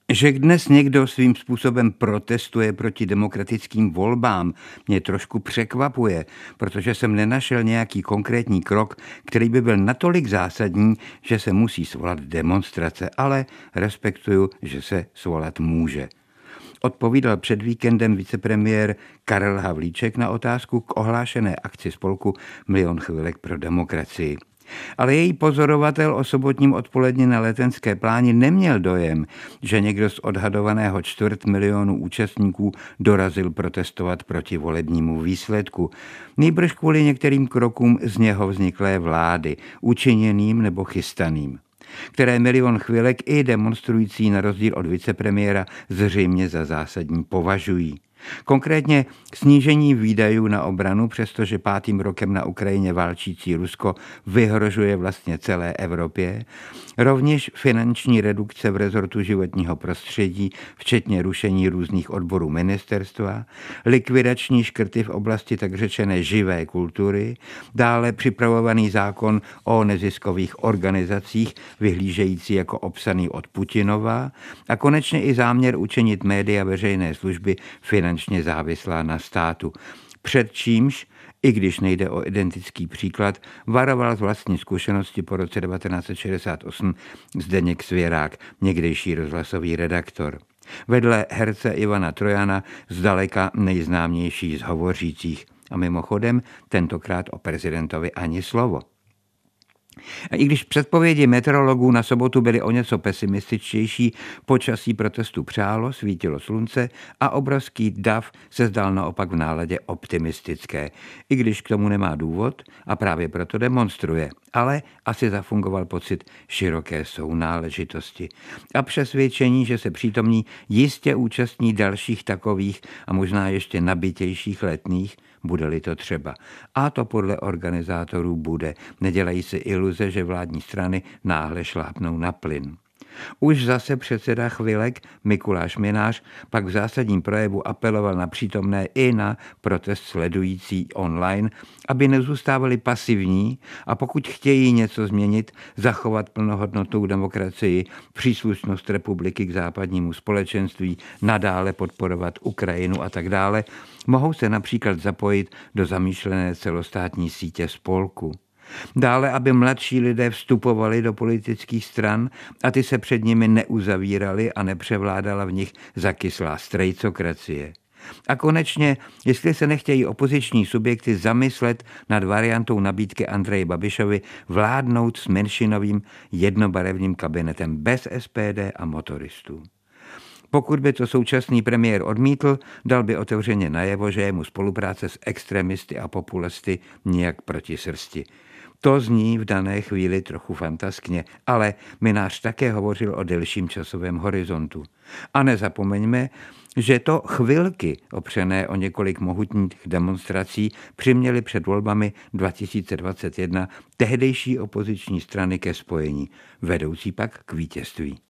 Že dnes někdo svým způsobem protestuje proti demokratickým volbám, mě trošku překvapuje, protože jsem nenašel nějaký konkrétní krok, který by byl natolik zásadní, že se musí svolat demonstrace, ale respektuju, že se svolat může. Odpovídal před víkendem vicepremiér Karel Havlíček na otázku k ohlášené akci spolku Milion chvilek pro demokracii. Ale její pozorovatel o sobotním odpoledni na Letenské pláni neměl dojem, že někdo z odhadovaného 250 000 účastníků dorazil protestovat proti volebnímu výsledku. Nýbrž kvůli některým krokům z něho vzniklé vlády, učiněným nebo chystaným, které Milion chvilek i demonstrující na rozdíl od vicepremiéra zřejmě za zásadní považují. Konkrétně snížení výdajů na obranu, přestože 5. rokem na Ukrajině válčící Rusko vyhrožuje vlastně celé Evropě, rovněž finanční redukce v rezortu životního prostředí, včetně rušení různých odborů ministerstva, likvidační škrty v oblasti tak řečené živé kultury, dále připravovaný zákon o neziskových organizacích, vyhlížející jako opsaný od Putinova, a konečně i záměr učinit média veřejné služby finančně závislá na státu. Před čímž, i když nejde o identický příklad, varoval z vlastní zkušenosti po roce 1968 Zdeněk Svěrák, někdejší rozhlasový redaktor. Vedle herce Ivana Trojana zdaleka nejznámější z hovořících. A mimochodem tentokrát o prezidentovi ani slovo. A i když předpovědi meteorologů na sobotu byly o něco pesimističtější, počasí protestu přálo, svítilo slunce a obrovský dav se zdal naopak v náladě optimistické, i když k tomu nemá důvod a právě proto demonstruje. Ale asi zafungoval pocit široké sounáležitosti a přesvědčení, že se přítomní jistě účastní dalších takových a možná ještě nabitějších letných, bude-li to třeba. A to podle organizátorů bude. Nedělají si iluze, že vládní strany náhle šlápnou na plyn. Už zase předseda chvilek Mikuláš Mynář pak v zásadním projevu apeloval na přítomné i na protest sledující online, aby nezůstávali pasivní a pokud chtějí něco změnit, zachovat plnohodnotnou demokracii, příslušnost republiky k západnímu společenství, nadále podporovat Ukrajinu a tak dále, mohou se například zapojit do zamýšlené celostátní sítě spolku. Dále, aby mladší lidé vstupovali do politických stran a ty se před nimi neuzavírali a nepřevládala v nich zakyslá strejcokracie. A konečně, jestli se nechtějí opoziční subjekty zamyslet nad variantou nabídky Andreji Babišovi vládnout s menšinovým jednobarevným kabinetem bez SPD a motoristů. Pokud by to současný premiér odmítl, dal by otevřeně najevo, že je mu spolupráce s extremisty a populisty nijak proti srsti. To zní v dané chvíli trochu fantaskně, ale Mynář také hovořil o delším časovém horizontu. A nezapomeňme, že to chvilky opřené o několik mohutných demonstrací přiměly před volbami 2021 tehdejší opoziční strany ke spojení, vedoucí pak k vítězství.